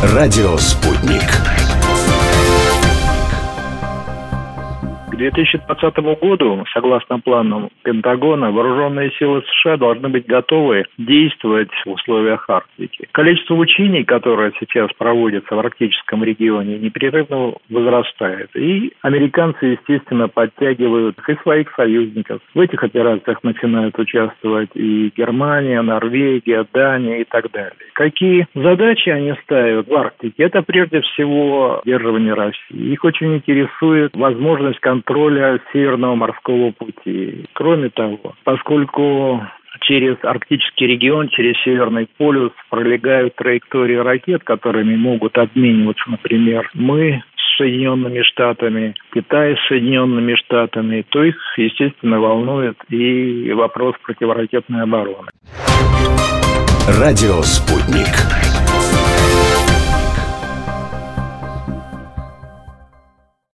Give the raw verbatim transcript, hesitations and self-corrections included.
Радио «Спутник». К две тысячи двадцатому году, согласно планам Пентагона, вооруженные силы США должны быть готовы действовать в условиях Арктики. Количество учений, которое сейчас проводится в арктическом регионе, непрерывно возрастает. И американцы, естественно, подтягивают и своих союзников. В этих операциях начинают участвовать и Германия, Норвегия, Дания и так далее. Какие задачи они ставят в Арктике? Это прежде всего сдерживание России. Их очень интересует возможность контроля Северного морского пути. Кроме того, поскольку через арктический регион, через Северный полюс пролегают траектории ракет, которыми могут обмениваться, например, мы с Соединенными Штатами, Китай с Соединенными Штатами, то их, естественно, волнует и вопрос противоракетной обороны. Радио «Спутник».